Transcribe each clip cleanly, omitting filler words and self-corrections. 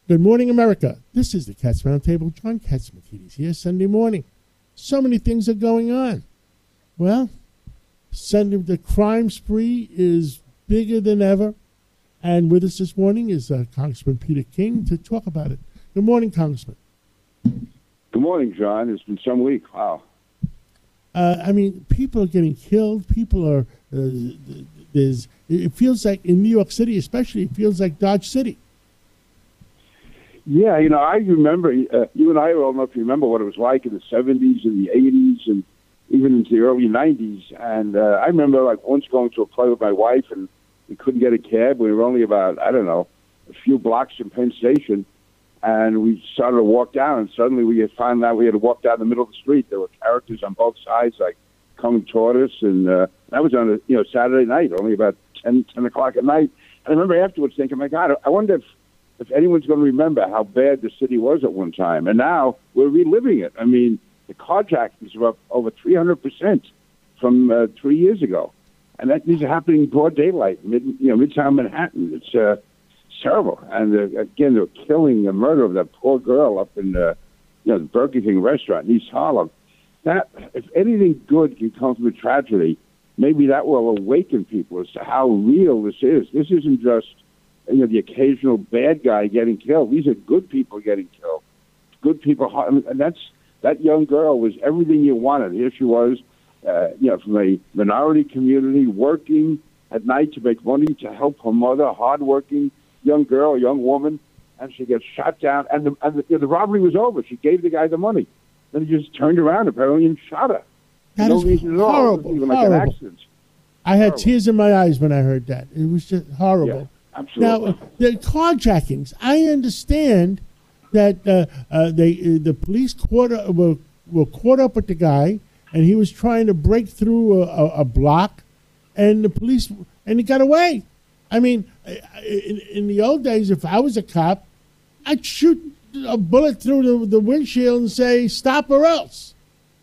Good morning, America. This is the Cats Roundtable. John Catsimatidis here, Sunday morning. So many things are going on. Well, Sunday, the crime spree is bigger than ever. And with us this morning is Congressman Peter King to talk about it. Good morning, Congressman. Good morning, John. It's been some week. Wow. People are getting killed. People are, it feels like in New York City especially, it feels like Dodge City. Yeah, I remember, you and I are old enough to remember what it was like in the 70s and the 80s and even into the early 90s. And I remember once going to a play with my wife and we couldn't get a cab. We were only about, a few blocks from Penn Station. And we started to walk down, and suddenly we had found out we had to walk down the middle of the street. There were characters on both sides, coming toward us. And that was on a Saturday night, only about 10 o'clock at night. And I remember afterwards thinking, my God, I wonder if anyone's going to remember how bad the city was at one time. And now we're reliving it. I mean, the carjackings are up over 300% from 3 years ago. And these are happening in broad daylight, Midtown Manhattan. It's terrible. And again, they're killing the murder of that poor girl up in the Burger King restaurant in East Harlem. That, if anything good can come from a tragedy, maybe that will awaken people as to how real this is. This isn't just the occasional bad guy getting killed. These are good people getting killed. Good people, and that young girl was everything you wanted. Here she was, from a minority community, working at night to make money to help her mother, hardworking young girl, young woman, and she gets shot down. And the robbery was over. She gave the guy the money. Then he just turned around apparently and shot her. That is horrible. It wasn't even like an accident. I had tears in my eyes when I heard that. It was just horrible. Yeah, absolutely. Now, the carjackings, I understand that the police were caught up with the guy, and he was trying to break through a block, and he got away. I mean, in the old days, if I was a cop, I'd shoot a bullet through the windshield and say, "Stop or else."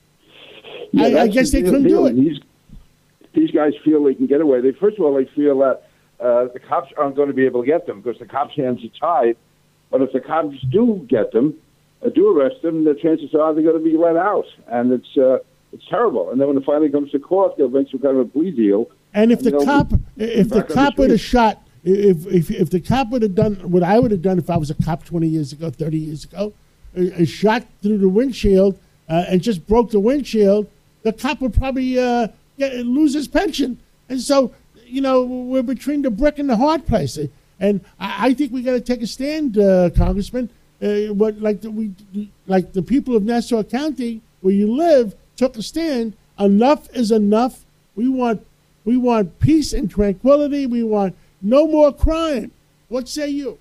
Yeah, I guess they couldn't do it. These guys feel they can get away. First of all, they feel that the cops aren't going to be able to get them because the cops' hands are tied. But if the cops do get them, do arrest them, the chances are they're going to be let out. And it's terrible. And then when it finally comes to court, they'll make some kind of a plea deal. And if the cop would have shot, if the cop would have done what I would have done if I was a cop 20 years ago, 30 years ago, shot through the windshield and just broke the windshield, the cop would probably lose his pension. And so, we're between the brick and the hard place. And I think we got to take a stand, Congressman. Like the people of Nassau County, where you live, took a stand. Enough is enough. We want peace and tranquility. We want no more crime. What say you?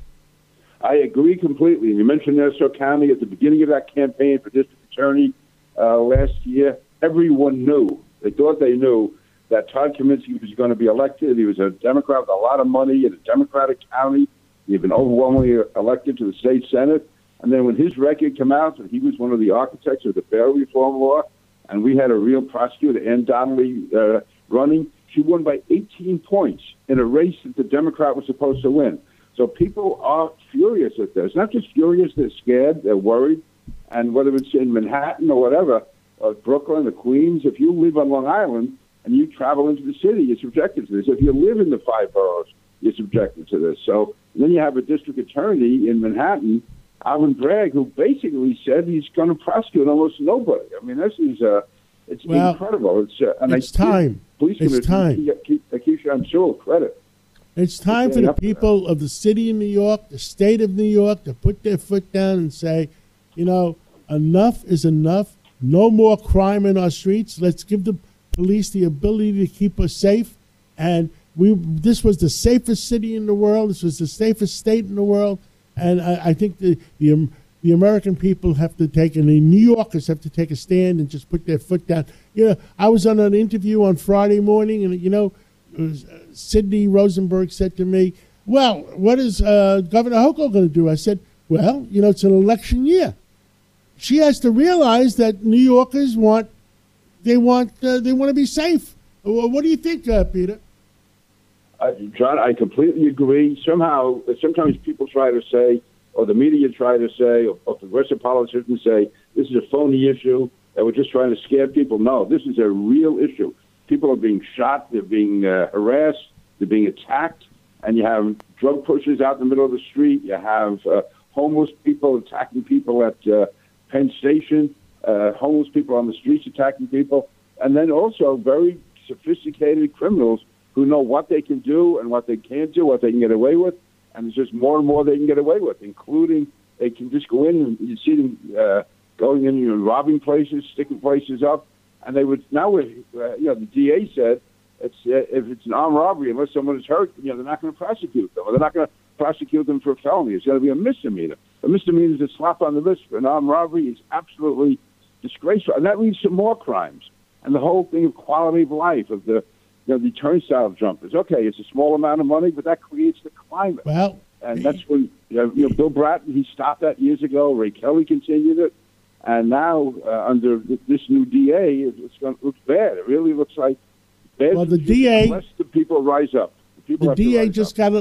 I agree completely. You mentioned Nassau County at the beginning of that campaign for district attorney last year. Everyone knew. They thought they knew that Todd Kaminsky was going to be elected. He was a Democrat with a lot of money in a Democratic county. He had been overwhelmingly elected to the state Senate. And then when his record came out, that he was one of the architects of the bail reform law, and we had a real prosecutor, Ann Donnelly, running, she won by 18 points in a race that the Democrat was supposed to win. So people are furious at this. Not just furious, they're scared, they're worried. And whether it's in Manhattan or whatever, or Brooklyn or Queens, if you live on Long Island and you travel into the city, you're subjected to this. If you live in the five boroughs, you're subjected to this. So then you have a district attorney in Manhattan, Alvin Bragg, who basically said he's going to prosecute almost nobody. I mean, this is incredible. It's time. It's time. Keisha, I'm sure credit. It's time for the people of the city of New York, the state of New York, to put their foot down and say, enough is enough. No more crime in our streets. Let's give the police the ability to keep us safe. And this was the safest city in the world. This was the safest state in the world. And I think the American people have to take, and the New Yorkers have to take a stand and just put their foot down. I was on an interview on Friday morning, and, Sidney Rosenberg said to me, well, what is Governor Hochul going to do? I said, well, it's an election year. She has to realize that New Yorkers want to be safe. What do you think, Peter? John, I completely agree. Sometimes people try to say, or the media try to say, or progressive politicians say, this is a phony issue, that we're just trying to scare people. No, this is a real issue. People are being shot, they're being harassed, they're being attacked, and you have drug pushers out in the middle of the street. You have homeless people attacking people at Penn Station, homeless people on the streets attacking people, and then also very sophisticated criminals who know what they can do and what they can't do, what they can get away with, and there's just more and more they can get away with, including they can just go in and you see them going in and robbing places, sticking places up, and they would now, the DA said, if it's an armed robbery, unless someone is hurt, they're not going to prosecute them, or they're not going to prosecute them for a felony. It's going to be a misdemeanor. A misdemeanor is a slap on the wrist. An armed robbery is absolutely disgraceful, and that leads to more crimes. And the whole thing of quality of life, of the turnstile jumpers. Okay, it's a small amount of money, but that creates the climate. Well, and that's when Bill Bratton, he stopped that years ago. Ray Kelly continued it, and now under this new DA, it looks bad. It really looks like bad. Well, the DA, unless the people rise up. The DA just got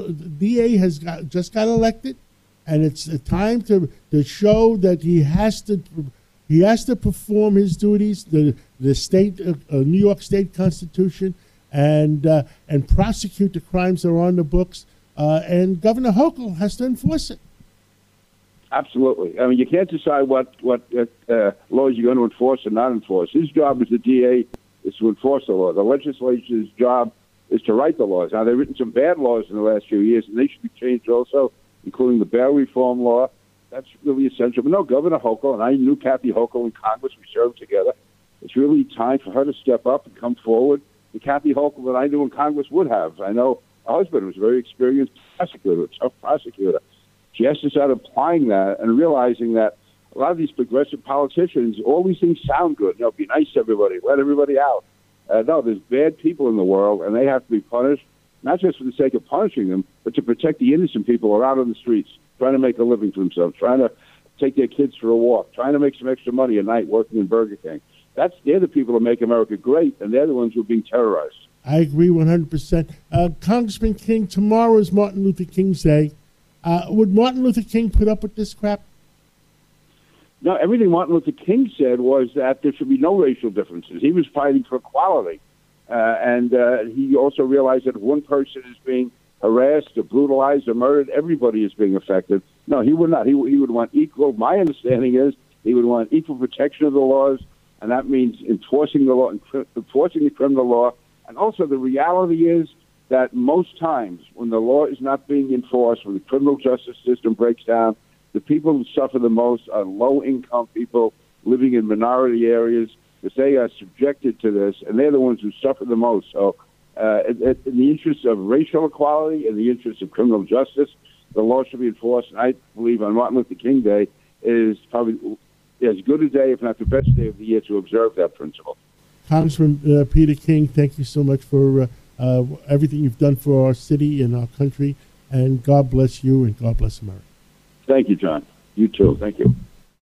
elected, and it's the time to show that he has to perform his duties, the state New York State Constitution, and prosecute the crimes that are on the books. And Governor Hochul has to enforce it. Absolutely. I mean, you can't decide what laws you're going to enforce or not enforce. His job as the DA is to enforce the law. The legislature's job is to write the laws. Now, they've written some bad laws in the last few years, and they should be changed also, including the bail reform law. That's really essential. But no, Governor Hochul, and I knew Kathy Hochul in Congress. We served together. It's really time for her to step up and come forward. The Kathy Hochul that I knew in Congress would have. I know her husband was a very experienced prosecutor, a tough prosecutor. She has to start applying that and realizing that a lot of these progressive politicians, all these things sound good. Be nice to everybody, let everybody out. No, there's bad people in the world, and they have to be punished, not just for the sake of punishing them, but to protect the innocent people who are out on the streets, trying to make a living for themselves, trying to take their kids for a walk, trying to make some extra money at night working in Burger King. They're the people who make America great, and they're the ones who are being terrorized. I agree 100%. Congressman King, tomorrow is Martin Luther King's Day. Would Martin Luther King put up with this crap? No, everything Martin Luther King said was that there should be no racial differences. He was fighting for equality. And he also realized that if one person is being harassed or brutalized or murdered, everybody is being affected. No, he would not. He would want equal. My understanding is he would want equal protection of the laws, and that means enforcing the law, enforcing the criminal law. And also the reality is that most times when the law is not being enforced, when the criminal justice system breaks down, the people who suffer the most are low-income people living in minority areas, because they are subjected to this, and they're the ones who suffer the most. So in the interest of racial equality, in the interest of criminal justice, the law should be enforced. And I believe on Martin Luther King Day is probably as good a day, if not the best day of the year, to observe that principle. Congressman Peter King, thank you so much for everything you've done for our city and our country, and God bless you and God bless America. Thank you, John. You too. Thank you.